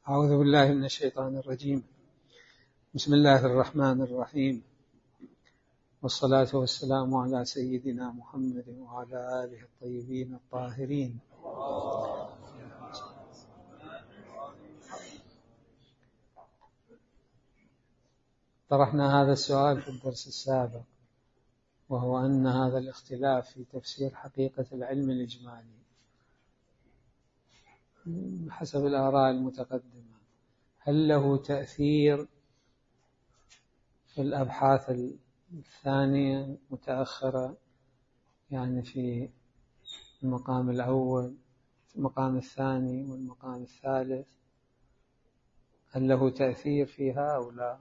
أعوذ بالله من الشيطان الرجيم. بسم الله الرحمن الرحيم، والصلاة والسلام على سيدنا محمد وعلى آله الطيبين الطاهرين. طرحنا هذا السؤال في الدرس السابق، وهو أن هذا الاختلاف في تفسير حقيقة العلم الإجمالي حسب الآراء المتقدمة هل له تأثير في الأبحاث الثانية متأخرة، يعني في المقام الأول، المقام الثاني والمقام الثالث، هل له تأثير فيها أو لا؟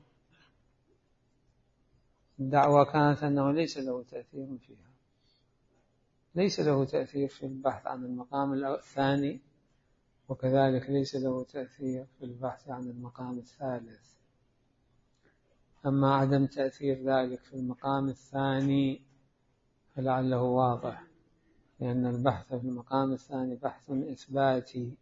الدعوة كانت أنه ليس له تأثير فيها، ليس له تأثير في البحث عن المقام الثاني، وكذلك ليس له تأثير في البحث عن المقام الثالث. أما عدم تأثير ذلك في المقام الثاني فلعله واضح، لأن البحث في المقام الثاني بحث إثباتي،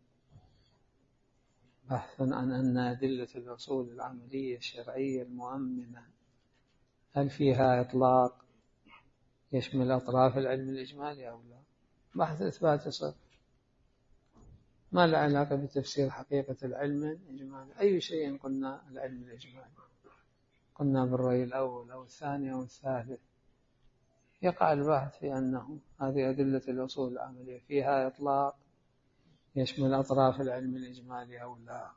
بحث عن أن أدلة الأصول العملية الشرعية المؤمنة هل فيها إطلاق يشمل أطراف العلم الإجمالي أو لا، بحث إثبات صرف، ما له علاقة بتفسير حقيقة العلم الإجمالي. أي شيء قلنا العلم الإجمالي، قلنا بالرأي الأول أو الثاني أو الثالث، يقع البحث في أنه هذه أدلة الأصول العملية فيها إطلاق يشمل أطراف العلم الإجمالي أو لا.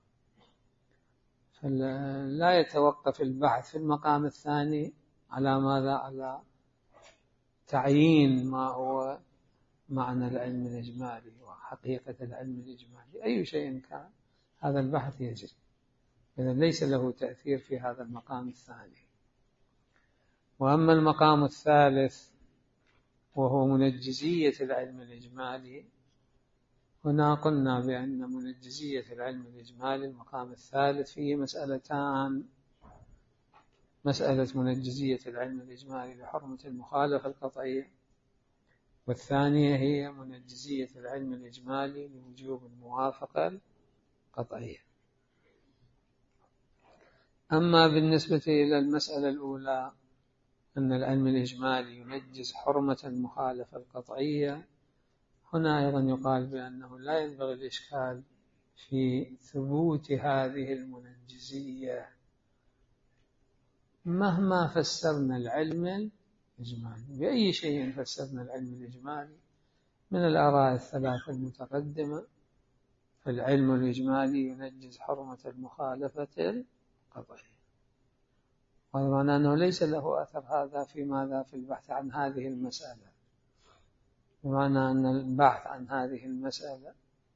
فلا يتوقف البحث في المقام الثاني على ماذا؟ على تعيين ما هو معنى العلم الإجمالي وحقيقة العلم الإجمالي. أي شيء كان هذا البحث يجري، إذن ليس له تأثير في هذا المقام الثاني. وأما المقام الثالث وهو منجزية العلم الإجمالي، هنا قلنا بأن منجزية العلم الإجمالي المقام الثالث فيه مسألتان: مسألة منجزية العلم الإجمالي لحرمة المخالفة القطعية، والثانية هي منجزية العلم الإجمالي لوجوب الموافقة القطعية. أما بالنسبة إلى المسألة الأولى أن العلم الإجمالي ينجز حرمة المخالفة القطعية، هنا أيضا يقال بأنه لا ينبغي الإشكال في ثبوت هذه المنجزية مهما فسرنا العلم الإجمالي، بأي شيء فسرنا العلم الإجمالي من الآراء الثلاثة المتقدمة، فالعلم الإجمالي ينجز حرمة المخالفة القطعية. وهذا معناه أنه ليس له أثر هذا في ماذا؟ في البحث عن هذه المسألة، بمعنى أن البحث عن هذه المسألة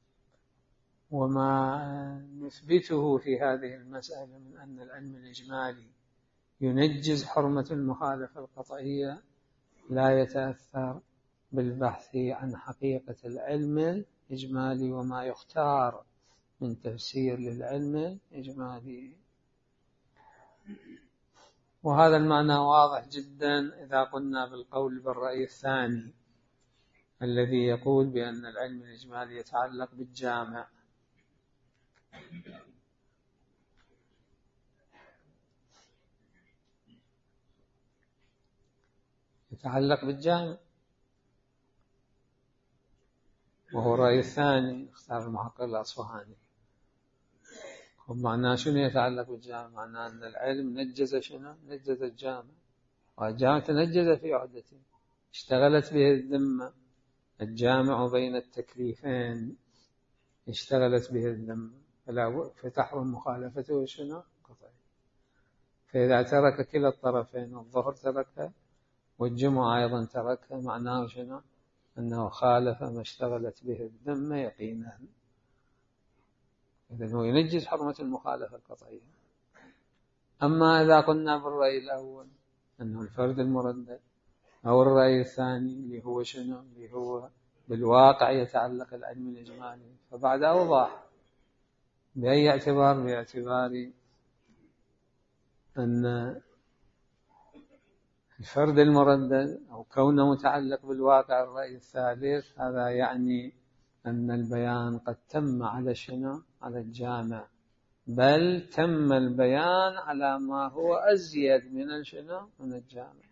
وما نثبته في هذه المسألة من أن العلم الإجمالي ينجز حرمة المخالفة القطعية لا يتأثر بالبحث عن حقيقة العلم الإجمالي وما يختار من تفسير للعلم الإجمالي. وهذا المعنى واضح جدا إذا قلنا بالقول بالرأي الثاني الذي يقول بأن العلم الإجمالي يتعلق بالجامع. يتعلق بالجامع، وهو الرأي الثاني اختار المحقق الأصفهاني. ومعناه شنو يتعلق بالجامع؟ معناه أن العلم نجز شنو؟ نجز الجامع، والجامع تنجز في عهدته، اشتغلت به الذمة، الجامع بين التكليفين اشتغلت به الذمة، فتحرم مخالفته شنو؟ قطعي. فإذا ترك كلا الطرفين، الظهر تركه والجمعة أيضا تركه، معناه شنو؟ أنه خالف ما اشتغلت به الذمة يقينا. إذن هو ينجز حرمة المخالفة القطعية. أما إذا قلنا بالرأي الأول أنه الفرد المردد، أو الرأي الثاني اللي هو شنو؟ اللي هو بالواقع يتعلق العلم الإجمالي، فبعد أوضح بأي اعتبار؟ باعتبار أن الفرد المردد أو كونه متعلق بالواقع الرأي الثالث، هذا يعني أن البيان قد تم على شنو؟ على الجامع، بل تم البيان على ما هو أزيد من شنو؟ من الجامع.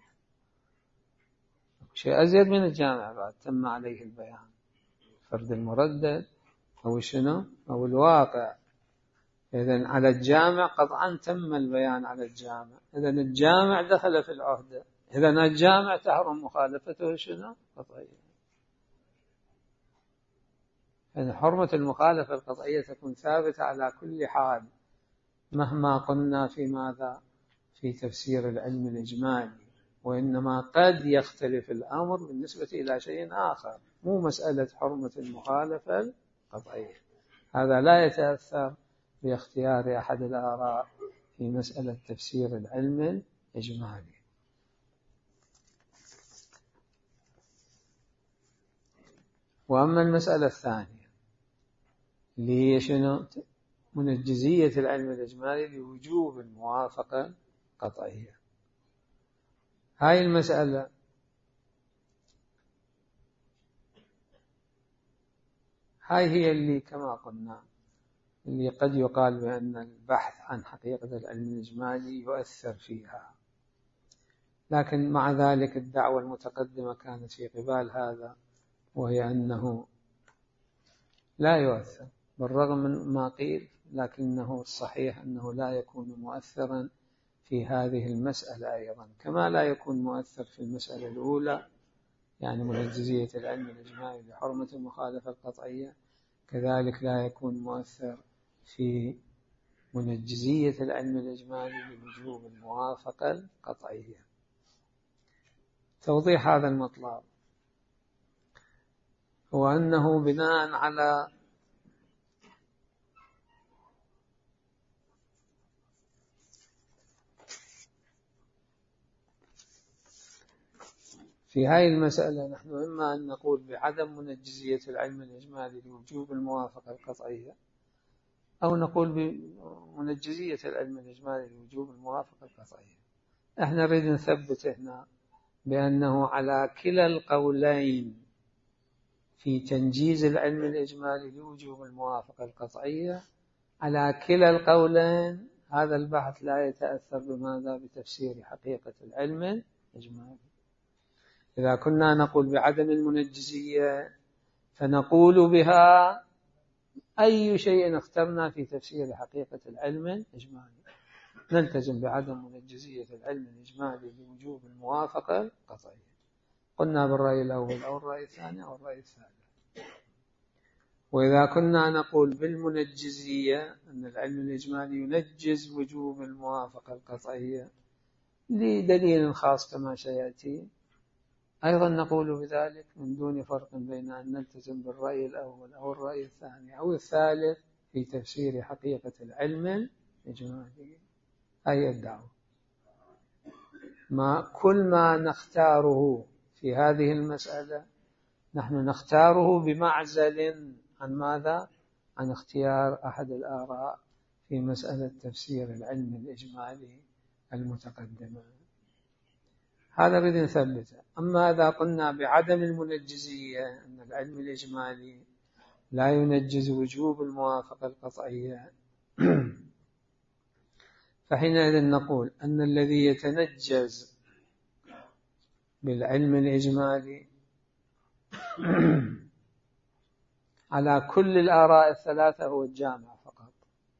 شيء أزيد من الجامع بعد تم عليه البيان، فرد المردد أو شنو؟ أو الواقع. إذن على الجامع قطعا تم البيان على الجامع، إذن الجامع دخل في العهدة، إذن الجامع تحرم مخالفته شنو؟ قطعية. إذن حرمة المخالفة القطعية تكون ثابتة على كل حال مهما قلنا في ماذا؟ في تفسير العلم الإجمالي، وإنما قد يختلف الأمر بالنسبة إلى شيء آخر، مو مسألة حرمة المخالفة القطعية. هذا لا يتأثر باختيار أحد الآراء في مسألة تفسير العلم الإجمالي. وأما المسألة الثانية اللي هي شنو؟ منجزية العلم الإجمالي لوجوب الموافقة القطعية. هاي المسألة هاي هي اللي كما قلنا اللي قد يقال بأن البحث عن حقيقة العلم الإجمالي يؤثر فيها، لكن مع ذلك الدعوة المتقدمة كانت في قبال هذا، وهي أنه لا يؤثر بالرغم من ما قيل، لكنه الصحيح أنه لا يكون مؤثرا في هذه المسألة أيضا، كما لا يكون مؤثر في المسألة الأولى يعني منجزية العلم الإجمالي لحرمة المخالفة القطعية، كذلك لا يكون مؤثر في منجزية العلم الإجمالي لوجوب الموافقة القطعية. توضيح هذا المطلب هو أنه بناء على في هذه المسألة نحن إما أن نقول بعدم منجزية العلم الإجمالي لوجوب الموافقة القطعية، أو نقول بمنجزية العلم الإجمالي لوجوب الموافقة القطعية. احنا نريد نثبت هنا بأنه على كلا القولين في تنجيز العلم الإجمالي لوجوب الموافقة القطعية، على كلا القولين هذا البحث لا يتأثر بماذا؟ بتفسير حقيقة العلم الإجمالي. إذا كنا نقول بعدم المنجزية فنقول بها أي شيء اخترنا في تفسير حقيقة العلم الإجمالي، نلتزم بعدم منجزية العلم الإجمالي لوجوب الموافقة القطعية. قلنا بالرأي الأول أو الرأي الثاني أو الرأي الثالث. وإذا كنا نقول بالمنجزية أن العلم الإجمالي ينجز وجوب الموافقة القطعية لدليل خاص كما سيأتي، أيضا نقول بذلك من دون فرق بين أن نلتزم بالرأي الأول أو الرأي الثاني أو الثالث في تفسير حقيقة العلم الإجمالي. أي الدعوة كل ما نختاره في هذه المسألة نحن نختاره بمعزل عن ماذا؟ عن اختيار أحد الآراء في مسألة تفسير العلم الإجمالي المتقدمة. هذا بدنا نثبته. أما إذا قلنا بعدم المنجزية أن العلم الإجمالي لا ينجز وجوب الموافقة القطعية فحينئذ نقول أن الذي يتنجز بالعلم الإجمالي على كل الآراء الثلاثة هو الجامع فقط.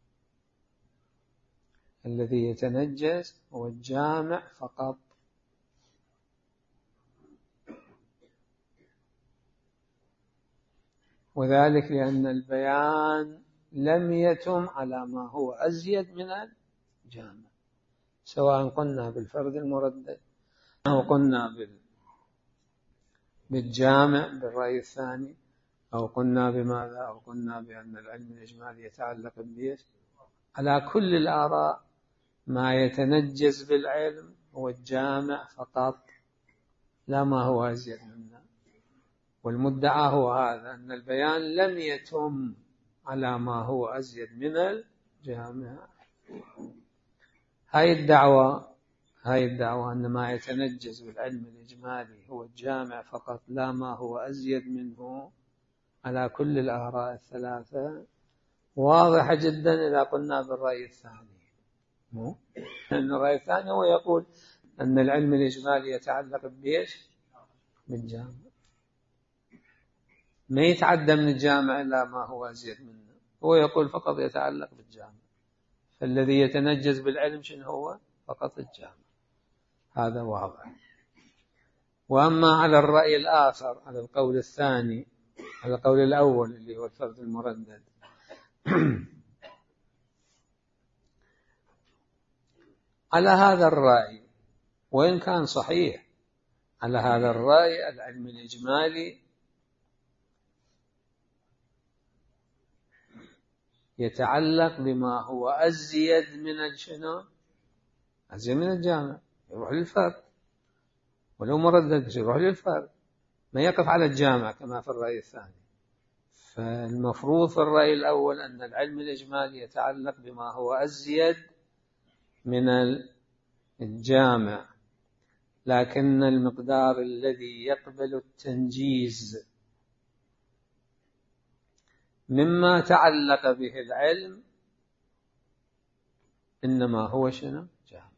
الذي يتنجز هو الجامع فقط، وذلك لأن البيان لم يتم على ما هو أزيد من الجامع، سواء قلنا بالفرد المردد أو قلنا بالجامع بالرأي الثاني، أو قلنا بماذا؟ أو قلنا بأن العلم الإجمالي يتعلق بيش. على كل الآراء ما يتنجز بالعلم هو الجامع فقط، لا ما هو أزيد منه. والمدعى هو هذا، أن البيان لم يتم على ما هو أزيد من الجامع. هاي الدعوة أن ما يتنجز بالعلم الإجمالي هو الجامع فقط، لا ما هو أزيد منه على كل الآراء الثلاثة، واضحة جدا إذا قلنا بالرأي الثاني، لأن الرأي الثاني هو يقول أن العلم الإجمالي يتعلق بإيش؟ بالجامع، ما يتعدى من الجامع إلا ما هو أزيد منه، هو يقول فقط يتعلق بالجامع، فالذي يتنجز بالعلم شنو هو؟ فقط الجامع، هذا واضح. وأما على الرأي الآخر، على القول الثاني، على القول الأول اللي هو الفرد المردد، على هذا الرأي وإن كان صحيح، على هذا الرأي العلم الإجمالي يتعلق بما هو أزيد من شنو؟ أزيد من الجامع، يروح للفرد، ولو مردد يروح للفرد، ما يقف على الجامع كما في الرأي الثاني. فالمفروض في الرأي الأول أن العلم الإجمالي يتعلق بما هو أزيد من الجامع، لكن المقدار الذي يقبل التنجيز مما تعلق به العلم إنما هو شنو؟ جامع.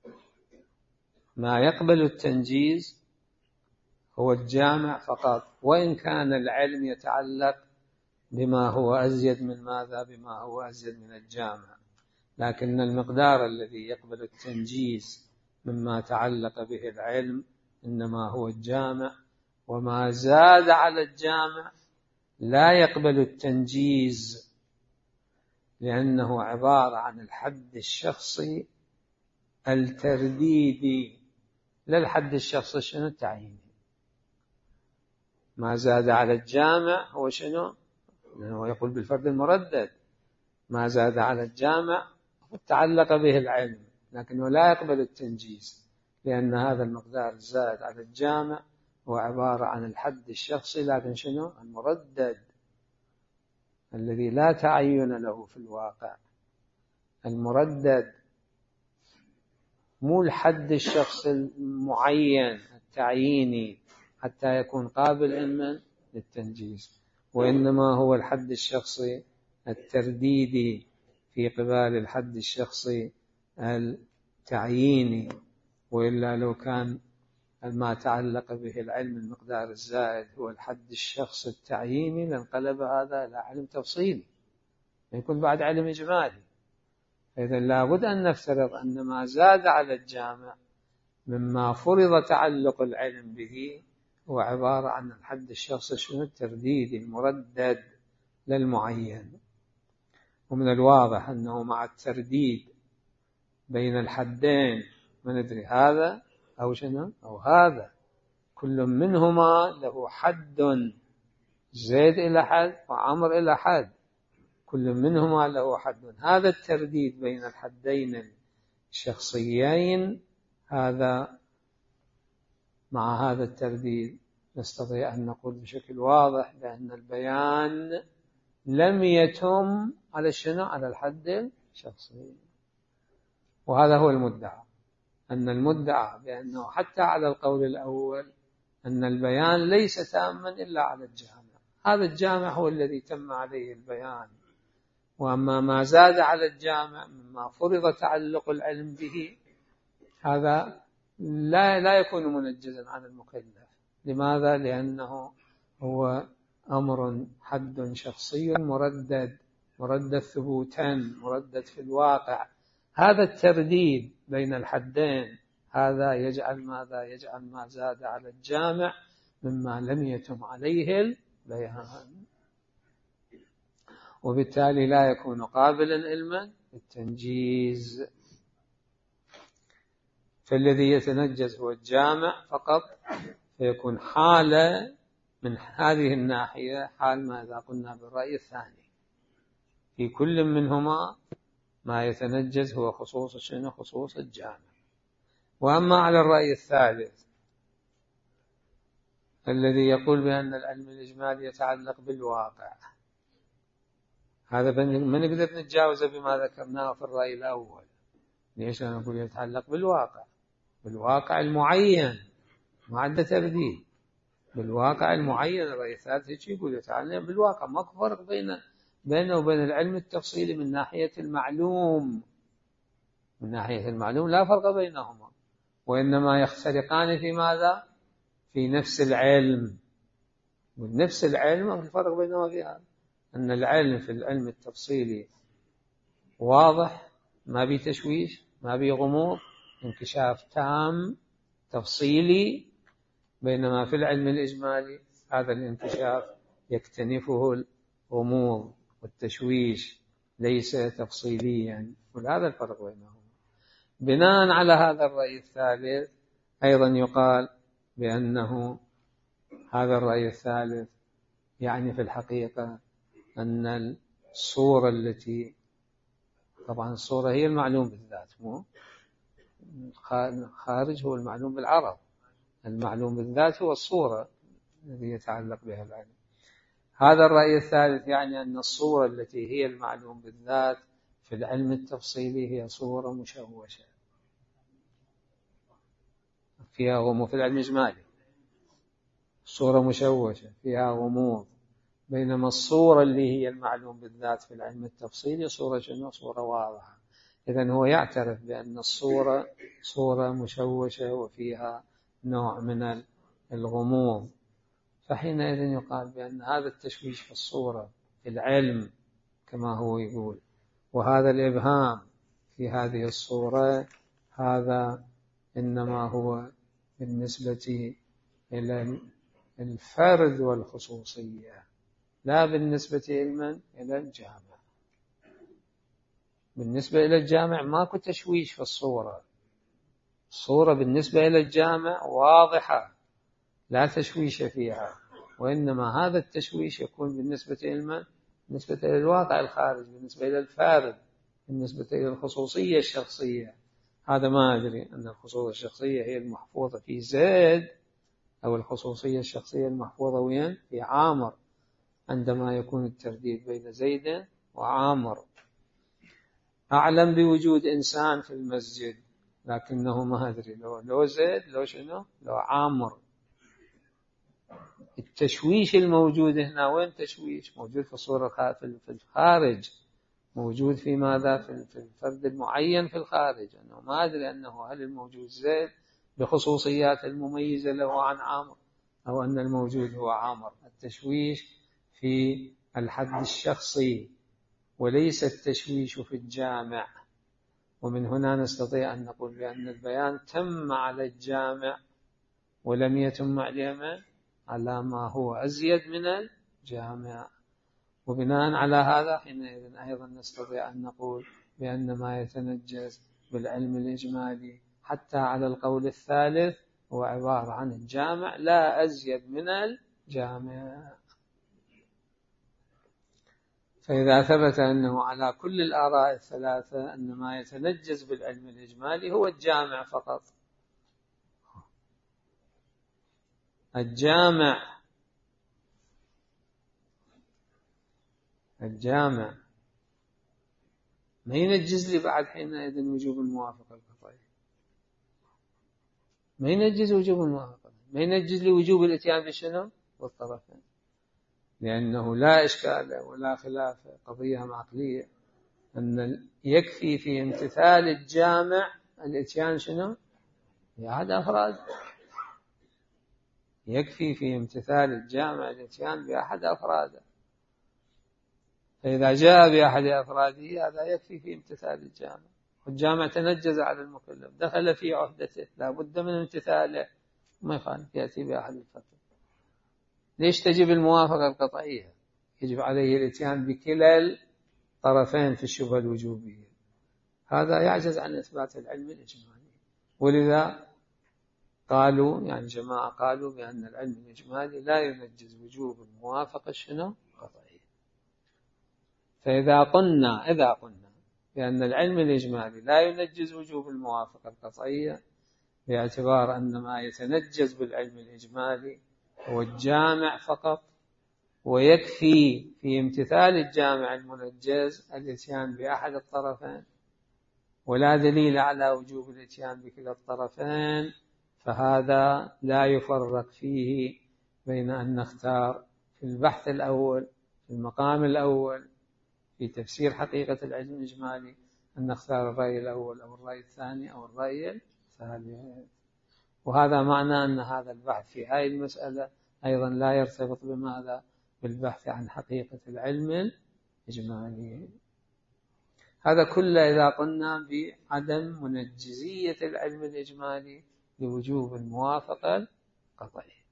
ما يقبل التنجيز هو الجامع فقط، وإن كان العلم يتعلق بما هو أزيد من ماذا؟ بما هو أزيد من الجامع، لكن المقدار الذي يقبل التنجيز مما تعلق به العلم إنما هو الجامع، وما زاد على الجامع لا يقبل التنجيز، لأنه عبارة عن الحد الشخصي الترديدي، لا الحد الشخصي شنو؟ التعييني. ما زاد على الجامع هو شنو؟ لأنه يقول بالفرد المردد، ما زاد على الجامع تعلق به العلم، لكنه لا يقبل التنجيز، لأن هذا المقدار زاد على الجامع هو عبارة عن الحد الشخصي، لكن شنو؟ المردد الذي لا تعين له في الواقع. المردد مو الحد الشخصي المعين التعييني حتى يكون قابل علما للتنجيز، وإنما هو الحد الشخصي الترديدي في قبال الحد الشخصي التعييني. وإلا لو كان ما تعلق به العلم المقدار الزائد هو الحد الشخصي التعييني لانقلب هذا إلى علم تفصيلي، يكون بعد علم إجمالي. إذا لابد أن نفترض أن ما زاد على الجامع مما فرض تعلق العلم به هو عبارة عن الحد الشخصي شنو؟ الترديدي المردد للمعين. ومن الواضح أنه مع الترديد بين الحدين ما ندري هذا أو شنو أو هذا، كل منهما له حد، زيد إلى حد وعمر إلى حد، كل منهما له حد. هذا الترديد بين الحدين الشخصيين، هذا مع هذا الترديد نستطيع أن نقول بشكل واضح بأن البيان لم يتم على شنو؟ على الحد الشخصي. وهذا هو المدعى، أن المدعى بأنه حتى على القول الأول أن البيان ليس تاما إلا على الجامع، هذا الجامع هو الذي تم عليه البيان. وأما ما زاد على الجامع مما فرض تعلق العلم به هذا لا يكون منجزا عن المكلف. لماذا؟ لأنه هو أمر حد شخصي مردد ثبوتا، مردد في الواقع. هذا الترديد بين الحدين هذا يجعل ماذا؟ يجعل ما زاد على الجامع مما لم يتم عليه البيان، وبالتالي لا يكون قابلا علما للتنجيز. فالذي يتنجز هو الجامع فقط، فيكون حالة من هذه الناحية حال ماذا قلنا بالرأي الثاني، في كل منهما ما يتنجز هو خصوص شنو؟ خصوص الجامع. وأما على الرأي الثالث الذي يقول بأن العلم الإجمالي يتعلق بالواقع، هذا ما نقدر نتجاوزه بما ذكرناه في الرأي الأول. ليش نقول يتعلق بالواقع المعين، ما عنده ترديد، بالواقع المعين. الرأي الثالث يقول يتعلق بالواقع، ما فرق بين بينه وبين العلم التفصيلي من ناحية المعلوم. من ناحية المعلوم لا فرق بينهما، وإنما يختلقان في ماذا؟ في نفس العلم. ونفس العلم الفرق بينهما في هذا، أن العلم في العلم التفصيلي واضح، ما بي تشويش، ما بي غموض، انكشاف تام تفصيلي، بينما في العلم الإجمالي هذا الانكشاف يكتنفه الغموض والتشويش، ليس تفصيليا. وهذا الفرق بينهما. بناء على هذا الرأي الثالث أيضا يقال بأنه هذا الرأي الثالث يعني في الحقيقة أن الصورة التي، طبعا الصورة هي المعلوم بالذات، مو خارج هو المعلوم بالعرض، المعلوم بالذات هو الصورة التي يتعلق بها العلم. هذا الرأي الثالث يعني أن الصورة التي هي المعلوم بالذات في العلم التفصيلي هي صورة مشوشة فيها غموض. في العلم الإجمالي صورة مشوشة فيها غموض، بينما الصورة اللي هي المعلوم بالذات في العلم التفصيلي صورة شنو؟ صورة واضحة. إذن هو يعترف بأن الصورة صورة مشوشة وفيها نوع من الغموض، فحينئذ يقال بأن هذا التشويش في الصورة في العلم كما هو يقول، وهذا الإبهام في هذه الصورة، هذا إنما هو بالنسبة إلى الفرد والخصوصية، لا بالنسبة إلى الجامع. بالنسبة إلى الجامع ماكو تشويش في الصورة، الصورة بالنسبة إلى الجامع واضحة لا تشويش فيها، وإنما هذا التشويش يكون بالنسبة إلى الواقع الخارج، بالنسبة إلى الفارد، بالنسبة إلى الخصوصية الشخصية. هذا ما أدري أن الخصوصية الشخصية هي المحفوظة في زيد، أو الخصوصية الشخصية المحفوظة وين؟ في عامر، عندما يكون الترديد بين زيد وعامر. أعلم بوجود إنسان في المسجد، لكنه ما أدري لو زيد لو شنو لو عامر. التشويش الموجود هنا وين تشويش؟ موجود في الصورة في الخارج، موجود في ماذا؟ في الفرد المعين في الخارج. أنه ما أدري أنه هل الموجود زيد بخصوصيات المميزة له عن عامر، أو أن الموجود هو عامر. التشويش في الحد الشخصي وليس التشويش في الجامع. ومن هنا نستطيع أن نقول بأن البيان تم على الجامع ولم يتم على ما هو أزيد من الجامع. وبناء على هذا حينئذ أيضا نستطيع أن نقول بأن ما يتنجز بالعلم الإجمالي حتى على القول الثالث هو عبارة عن الجامع لا أزيد من الجامع. فإذا ثبت أنه على كل الآراء الثلاثة أن ما يتنجز بالعلم الإجمالي هو الجامع فقط، الجامع ما ينجز لي بعد حينئذ وجوب الموافقة القطعية، ما ينجز وجوب الموافقة، ما ينجز لي وجوب الاتيان بشنو؟ والطرفين، لأنه لا إشكال ولا خلاف، قضية عقلية، أن يكفي في امتثال الجامع الاتيان شنو؟ بأحد أفراد، يكفي في امتثال الجامع الاتيان بأحد أفراده. فإذا جاء بأحد أفراده هذا يكفي في امتثال الجامع، والجامع تنجز على المكلف، دخل في عهدته، لا بد من امتثاله، ما يخالف يأتي بأحد الفترة. ليش تجب الموافقة القطعية؟ يجب عليه الاتيان بكلا الطرفين في الشبهة الوجوبية، هذا يعجز عن إثبات العلم الإجمالي. ولذا قالوا يعني جماعة قالوا بأن العلم الإجمالي لا ينجز وجوب الموافقة شنو؟ قطعية. فإذا قلنا بأن العلم الإجمالي لا ينجز وجوب الموافقة القطعية، باعتبار أن ما يتنجز بالعلم الإجمالي هو الجامع فقط، ويكفي في امتثال الجامع المنجز الاتيان بأحد الطرفين، ولا دليل على وجوب الاتيان بكلا الطرفين، فهذا لا يفرق فيه بين أن نختار في البحث الأول في المقام الأول في تفسير حقيقة العلم الإجمالي أن نختار الرأي الأول أو الرأي الثاني أو الرأي الثالث. وهذا معنى أن هذا البحث في هذه المسألة أيضا لا يرتبط بماذا؟ بالبحث عن حقيقة العلم الإجمالي. هذا كله إذا قلنا بعدم منجزية العلم الإجمالي لوجوب الموافقة القطعية.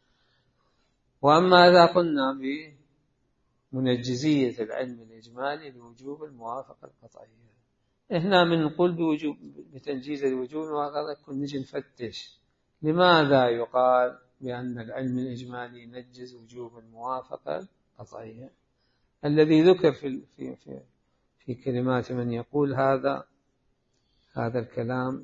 وأما إذا قلنا بمنجزية العلم الإجمالي لوجوب الموافقة القطعية، هنا بنقول بتنجيز الوجوب الموافقة نجي نفتش لماذا يقال بأن العلم الإجمالي ينجز وجوب الموافقة القطعية. الذي ذكر في كلمات من يقول هذا الكلام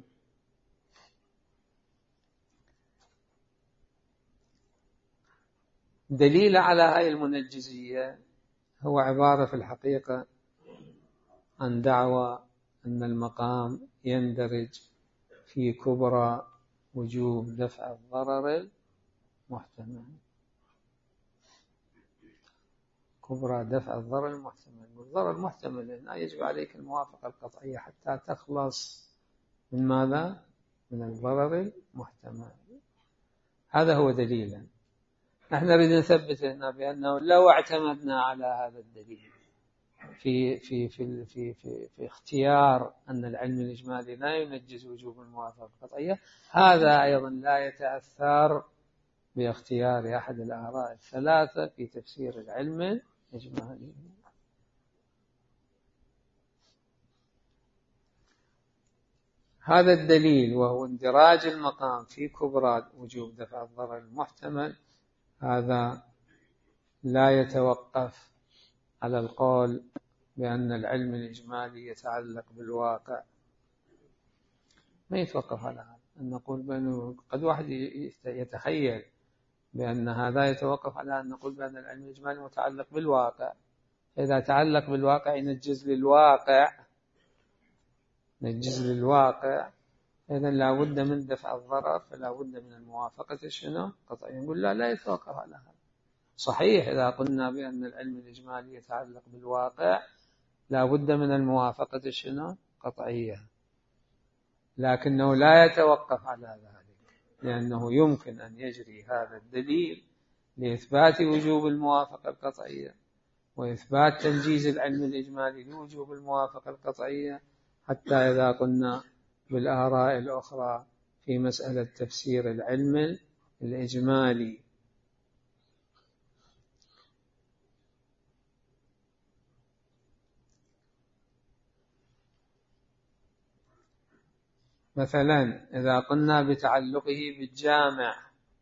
دليل على هذه المنجزية هو عبارة في الحقيقة عن دعوى أن المقام يندرج في كبرى وجوب دفع الضرر المحتمل. كبرى دفع الضرر المحتمل، والضرر المحتمل هنا يجب عليك الموافقة القطعية حتى تخلص من ماذا؟ من الضرر المحتمل. هذا هو دليلا. نحن نريد نثبت هنا بأنه لو اعتمدنا على هذا الدليل في في في في في, في اختيار أن العلم الإجمالي لا ينجز وجوب الموافقة القطعية، هذا أيضا لا يتأثر باختيار أحد الآراء الثلاثة في تفسير العلم الإجمالي. هذا الدليل وهو اندراج المقام في كبرى وجوب دفع الضرر المحتمل، هذا لا يتوقف على القول بأن العلم الإجمالي يتعلق بالواقع. ما يتوقف على هذا أن نقول بأنه قد واحد يتخيل بأن هذا يتوقف على أن نقول بأن العلم الإجمالي متعلق بالواقع. إذا تعلق بالواقع ينجز للواقع، إذن لا بد من دفع الضرر، فلا بد من الموافقة شنو؟ قطعيا. نقول لا يتوقف على هذا. صحيح إذا قلنا بأن العلم الإجمالي يتعلق بالواقع لا بد من الموافقة شنو؟ قطعية، لكنه لا يتوقف على ذلك، لأنه يمكن أن يجري هذا الدليل لإثبات وجوب الموافقة القطعية وإثبات تنجيز العلم الإجمالي لوجوب الموافقة القطعية، حتى إذا قلنا بالآراء الأخرى في مسألة تفسير العلم الإجمالي. مثلا إذا قلنا بتعلقه بالجامع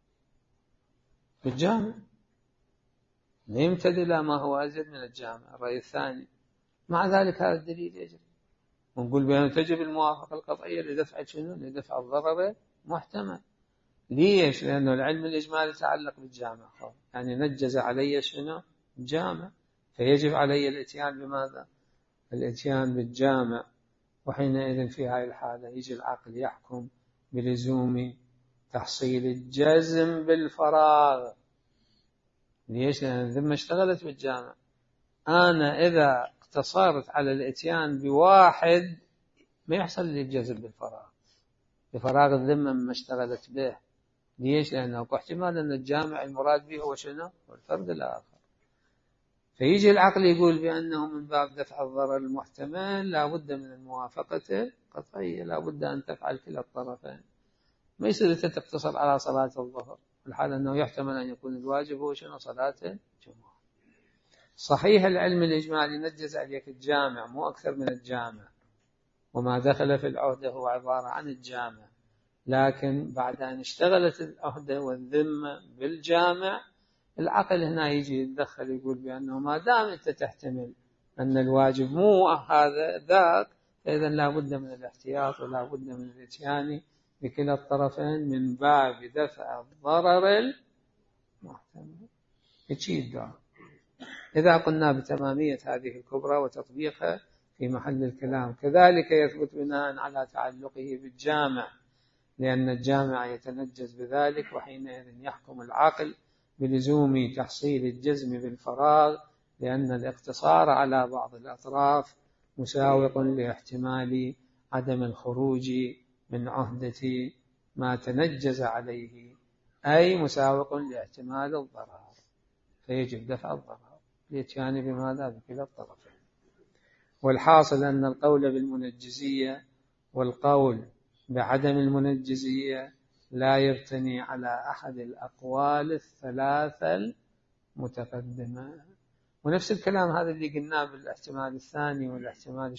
يمتد إلى ما هو أزيد من الجامع، الرأي الثاني، مع ذلك هذا الدليل يجري، ونقول بأنه تجب الموافقة القطعية لدفع شنو؟ لدفع الضرر محتمل. ليش؟ لأنه العلم الإجمالي يتعلق بالجامع، يعني نجز علي شنو؟ الجامع، فيجب علي الاتيان بماذا؟ الاتيان بالجامع. وحينئذ في هذه الحالة يجي العقل يحكم بلزوم تحصيل الجزم بالفراغ. ليش؟ لأن الذمة اشتغلت بالجامع. أنا إذا اقتصرت على الاتيان بواحد ما يحصل لي الجزم بالفراغ، بفراغ الذمة مما اشتغلت به. ليش؟ لأنه احتمال أن الجامع المراد به هو شنو؟ والفرد الآخر. فيجي العقل يقول بأنه من باب دفع الضرر المحتمل لا بد من الموافقة القطعية، لا بد أن تفعل كلا الطرفين. ما يصير تقتصر على صلاة الظهر، الحال أنه يحتمل أن يكون الواجب هو شنو؟ صلاة الجمعة. صحيح العلم الإجمالي نجز عليك الجامع مو أكثر من الجامع، وما دخل في العهدة هو عبارة عن الجامع، لكن بعد أن اشتغلت العهدة والذمة بالجامع العقل هنا يجي يتدخل يقول بأنه ما دام أنت تحتمل أن الواجب مو هذا ذاك، فإذا لا بد من الاحتياط ولا بد من الاتيان بكلا الطرفين من باب دفع الضرر المحتمل. إذا قلنا بتمامية هذه الكبرى وتطبيقها في محل الكلام، كذلك يثبت بناء على تعلقه بالجامع، لأن الجامع يتنجز بذلك، وحينئذ يحكم العقل بلزوم تحصيل الجزم بالفراغ لأن الاقتصار على بعض الأطراف مساوق لاحتمال عدم الخروج من عهدة ما تنجز عليه، أي مساوق لاحتمال الضرر، فيجب دفع الضرر ليتيان بماذا؟ بكلا الطرفين. والحاصل أن القول بالمنجزية والقول بعدم المنجزية لا يبتني على أحد الأقوال الثلاثة المتقدمة. ونفس الكلام هذا اللي قلناه بالاحتمال الثاني والاحتمال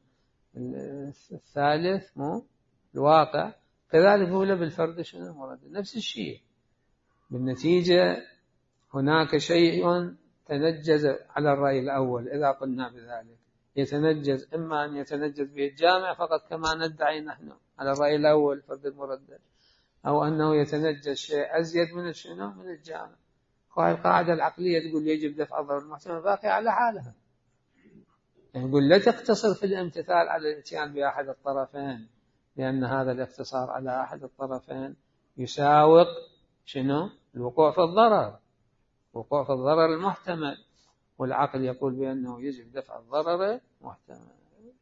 الثالث مو الواقع، كذلك هو بالفرد المرد نفس الشيء. بالنتيجة هناك شيء تنجز على الرأي الأول إذا قلنا بذلك، يتنجز إما أن يتنجز به الجامع فقط كما ندعي نحن على الرأي الأول فرد المردد، أو أنه يتنجز شيء أزيد من الجامع. وهي القاعدة العقلية تقول يجب دفع الضرر المحتمل باقي على حالها، يعني يقول لا تقتصر في الامتثال على الاتيان بأحد الطرفين، لأن هذا الاقتصار على أحد الطرفين يساوق الوقوع في الضرر، وقوع في الضرر المحتمل، والعقل يقول بأنه يجب دفع الضرر المحتمل.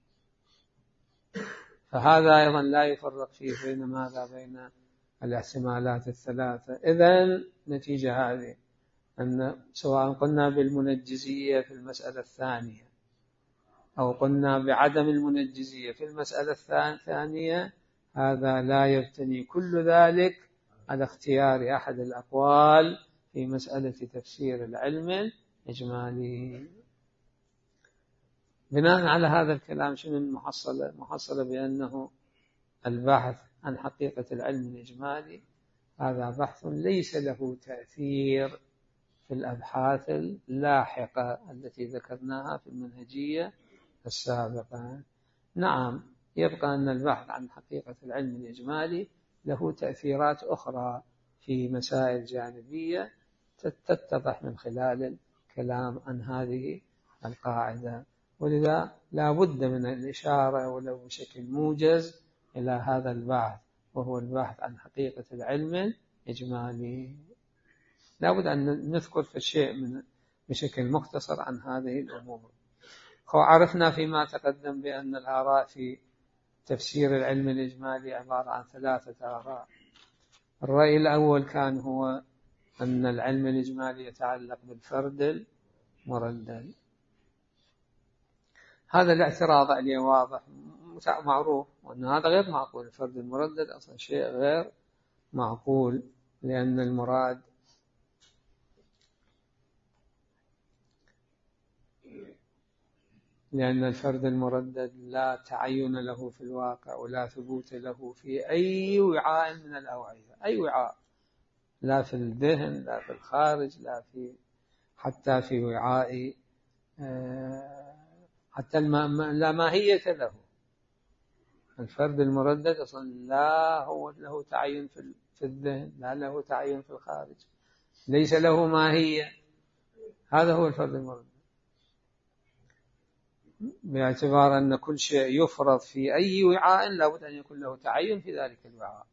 فهذا أيضا لا يفرق فيه بين ماذا؟ بين الاحتمالات الثلاثة. إذن نتيجة هذه أن سواء قلنا بالمنجزية في المسألة الثانية أو قلنا بعدم المنجزية في المسألة الثانية، هذا لا يبتني كل ذلك على اختيار أحد الأقوال في مسألة تفسير العلم الإجمالي. بناء على هذا الكلام شنو المحصلة؟ محصلة بأنه البحث عن حقيقة العلم الإجمالي هذا بحث ليس له تأثير في الأبحاث اللاحقة التي ذكرناها في المنهجية السابقة. نعم، يبقى أن البحث عن حقيقة العلم الإجمالي له تأثيرات أخرى في مسائل جانبية تتضح من خلال الكلام عن هذه القاعدة، ولذا لا بد من الإشارة ولو بشكل موجز إلى هذا البحث، وهو البحث عن حقيقة العلم الإجمالي. لا بد أن نذكر في شيء بشكل مختصر عن هذه الأمور. عرفنا فيما تقدم بأن الآراء في تفسير العلم الإجمالي عبارة عن 3 آراء. الرأي الأول كان هو أن العلم الإجمالي يتعلق بالفرد المردد. هذا الاعتراض عليه واضح معروف، وأن هذا غير معقول. الفرد المردد أصلا شيء غير معقول، لأن المراد لأن الفرد المردد لا تعين له في الواقع ولا ثبوت له في أي وعاء من الأوعية، أي وعاء، لا في الذهن لا في الخارج حتى في وعاء حتى لا ماهية له. الفرد المردد أصلا لا هو له تعين في الذهن، لا له تعين في الخارج، ليس له ماهية. هذا هو الفرد المردد، باعتبار أن كل شيء يفرض في أي وعاء لابد أن يكون له تعين في ذلك الوعاء.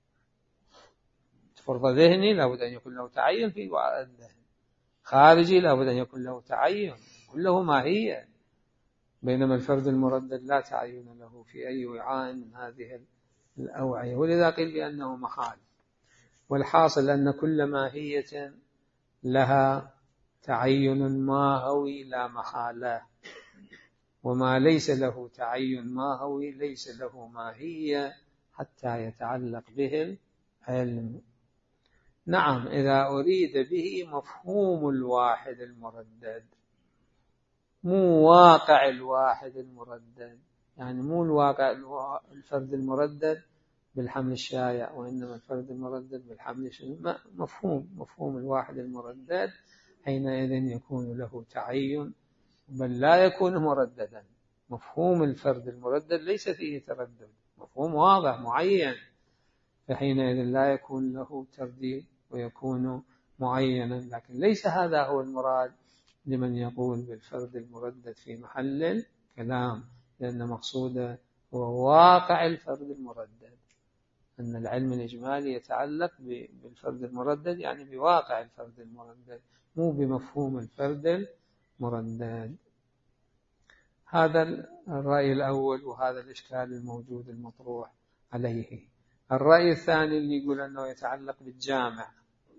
فرض ذهني لابد أن يكون له تعين في وعاء الذهن، خارجي لابد أن يكون له تعين، كله ماهية. بينما الفرد المردد لا تعين له في أي وعاء من هذه الأوعية، ولذا قيل بأنه محال. والحاصل أن كل ماهية لها تعين ماهوي لا محالة، وما ليس له تعين ماهوي ليس له ماهية حتى يتعلق به العلم. نعم، إذا أريد به مفهوم الواحد المردد، مو واقع الواحد المردد، يعني مو الواقع الفرد المردد بالحمل الشائع، وإنما الفرد المردد بالحمل مفهوم الواحد المردد، حينئذ يكون له تعين بل لا يكون مرددا. مفهوم الفرد المردد ليس فيه تردد، مفهوم واضح معين، فحينئذ لا يكون له ترديد ويكون معينا. لكن ليس هذا هو المراد لمن يقول بالفرد المردد في محل الكلام، لأن مقصوده هو واقع الفرد المردد، أن العلم الإجمالي يتعلق بالفرد المردد، يعني بواقع الفرد المردد، مو بمفهوم الفرد مردد. هذا الرأي الأول، وهذا الإشكال الموجود المطروح عليه. الرأي الثاني اللي يقول أنه يتعلق بالجامع،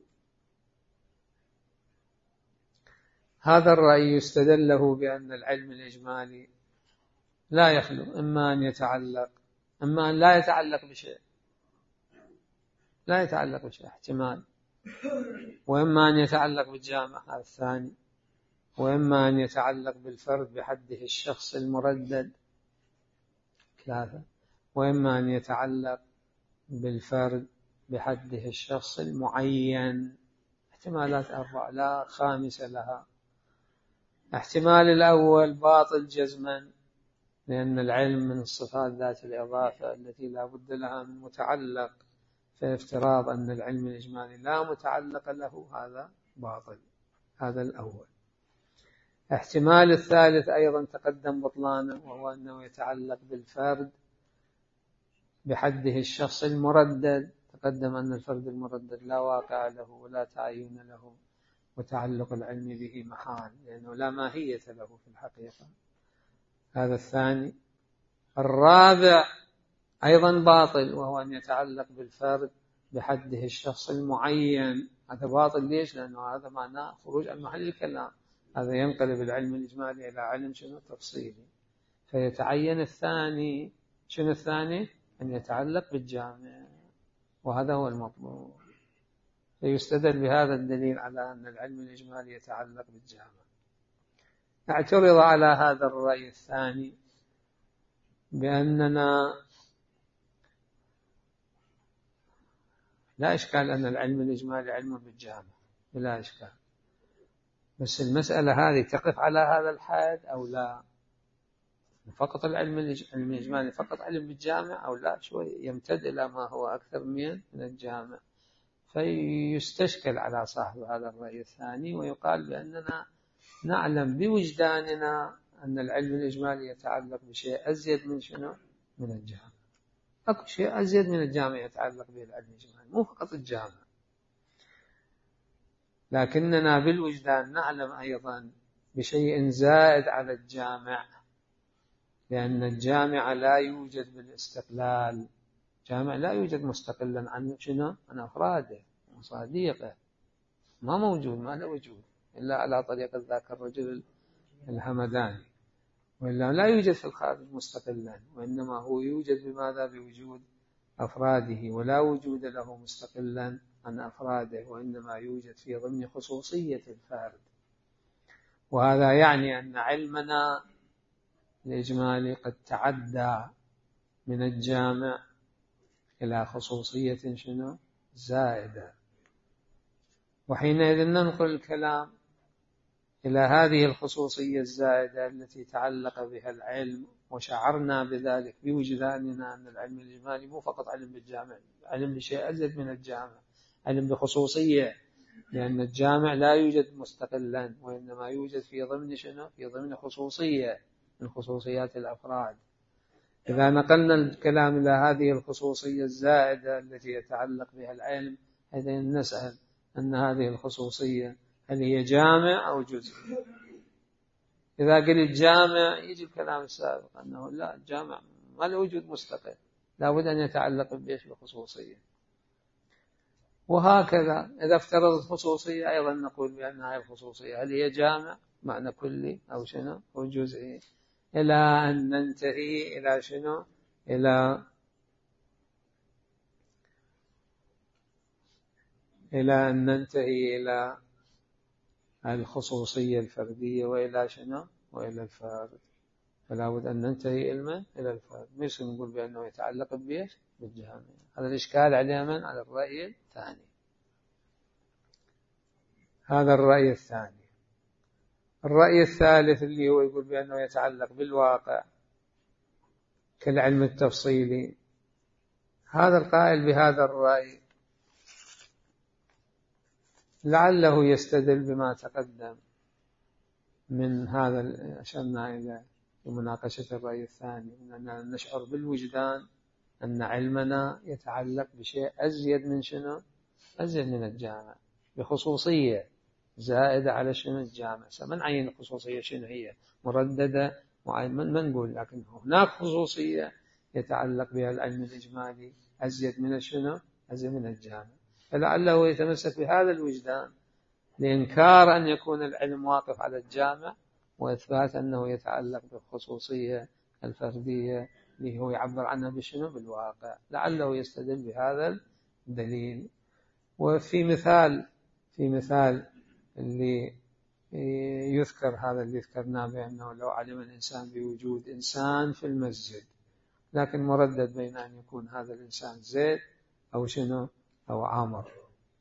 هذا الرأي يستدل له بأن العلم الإجمالي لا يخلو إما أن يتعلق، إما أن لا يتعلق بشيء، لا يتعلق بشيء احتمال، وإما أن يتعلق بالجامع هذا الثاني، وإما أن يتعلق بالفرد بحده الشخص المردد 3، وإما أن يتعلق بالفرد بحده الشخص المعين. احتمالات 4 لا خامس لها. احتمال الأول باطل جزما، لأن العلم من الصفات ذات الإضافة التي لا بد لها من متعلق، فافتراض أن العلم الإجمالي لا متعلق له هذا باطل. هذا الأول. احتمال الثالث أيضا تقدم بطلانه، وهو أنه يتعلق بالفرد بحده الشخص المردد. تقدم أن الفرد المردد لا واقع له ولا تعين له، وتعلق العلم به محال، لأنه لا ماهية له في الحقيقة. هذا الثاني. الرابع أيضا باطل، وهو أن يتعلق بالفرد بحده الشخص المعين. هذا باطل ليش؟ لأنه هذا معناه خروج عن محل الكلام، هذا ينقلب العلم الإجمالي إلى علم تفصيلي، فيتعين الثاني. شنو الثاني؟ أن يتعلق بالجامع، وهذا هو المطلوب. فيستدل بهذا الدليل على أن العلم الإجمالي يتعلق بالجامع. اعترض على هذا الرأي الثاني بأننا لا إشكال أن العلم الإجمالي علم بالجامع، بلا إشكال، بس المسألة هذه تقف على هذا الحد أو لا؟ فقط العلم الإجمالي فقط علم بالجامع أو لا؟ شوي يمتد إلى ما هو أكثر من الجامع. فيستشكل على صاحب هذا الرأي الثاني، ويقال بأننا نعلم بوجداننا أن العلم الإجمالي يتعلق بشيء أزيد من شنو؟ من الجامع. أكو شيء أزيد من الجامع يتعلق به العلم الإجمالي، مو فقط الجامع. لكننا بالوجدان نعلم أيضا بشيء زائد على الجامع، لأن الجامع لا يوجد بالاستقلال. الجامع لا يوجد مستقلا عن شنو؟ عن أفراده ومصاديقه، ما موجود، ما له وجود إلا على طريقة ذاك الرجل الهمداني، وإلا لا يوجد في الخارج مستقلا، وإنما هو يوجد بماذا؟ بوجود أفراده، ولا وجود له مستقلا عن أفراده، وإنما يوجد في ضمن خصوصية الفرد. وهذا يعني أن علمنا الإجمالي قد تعدى من الجامع إلى خصوصية شنو؟ زائدة. وحينئذ ننقل الكلام إلى هذه الخصوصية الزائدة التي تعلق بها العلم، وشعرنا بذلك بوجداننا أن العلم الإجمالي مو فقط علم بالجامع، علم بشيء أزيد من الجامع، علم بخصوصية، لأن الجامع لا يوجد مستقلا، وإنما يوجد في ضمن شنو؟ في ضمن خصوصية من خصوصيات الأفراد. إذا نقلنا الكلام إلى هذه الخصوصية الزائدة التي يتعلق بها العلم، حينئذ نسأل أن هذه الخصوصية هل هي جامع أو جزء؟ إذا قلت جامع يجي الكلام السابق أنه لا، الجامع ما له وجود مستقل، لا بد أن يتعلق بإيش؟ بخصوصية. وهكذا إذا افترضت خصوصية أيضا نقول بأن هذه الخصوصية هل هي جامع معنى كلي أو شنو أو جزئي، إلى أن ننتهي إلى شنو؟ إلى أن ننتهي إلى الخصوصية الفردية، وإلى شنو؟ وإلى الفرد. فلا بد أن ننتهي إلى الفرد، مش نقول بأنه يتعلق بإيش؟ بالجامع. هذا الإشكال عليه من؟ على الرأي الثاني. هذا الرأي الثاني. الرأي الثالث اللي هو يقول بأنه يتعلق بالواقع كالعلم التفصيلي. هذا القائل بهذا الرأي لعله يستدل بما تقدم من هذا أشرنا إلى مناقشة الرأي الثاني، أننا نشعر بالوجدان أن علمنا يتعلق بشيء أزيد من شنو؟ أزيد من الجامع، بخصوصية زائدة على شنو الجامع. ما نعين الخصوصية شنو هي، مرددة معين ما نقول، لكن هناك خصوصية يتعلق بها العلم الإجمالي أزيد من شنو، أزيد من الجامع. فلعله يتمسك بهذا الوجدان لإنكار أن يكون العلم واقف على الجامع، وإثبات أنه يتعلق بالخصوصية الفردية اللي هو يعبر عنها بشنو، بالواقع. لعله يستدل بهذا الدليل. وفي مثال اللي يذكر هذا اللي ذكرناه بأنه لو علم الإنسان بوجود إنسان في المسجد، لكن مردد بين أن يكون هذا الإنسان زيد أو شنو أو عمر.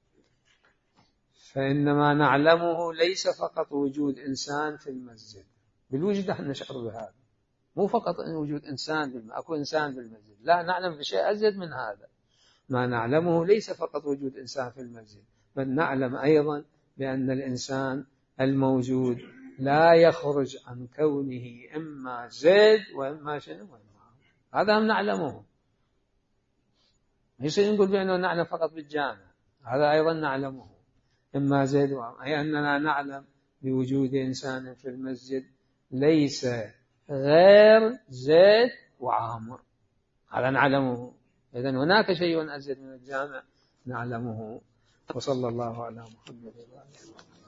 فإنما نعلمه ليس فقط وجود إنسان في المسجد، بالوجود نحن نشعر بهذا، مو فقط أن وجود إنسان أكو إنسان في المسجد، لا، نعلم بشيء أزيد من هذا. ما نعلمه ليس فقط وجود إنسان في المسجد، بل نعلم أيضا بأن الإنسان الموجود لا يخرج عن كونه إما زيد وإما شنو وإما عمر. هذا هم نعلمه. يصير نقول بأنه نعلم فقط بالجامع، هذا أيضا نعلمه، إما زيد وعمر، أي أننا نعلم بوجود إنسان في المسجد ليس غير زيد وعامر، هذا نعلمه. إذن هناك شيء أزيد من الجامع نعلمه. وصلى الله على محمد وعلى آله.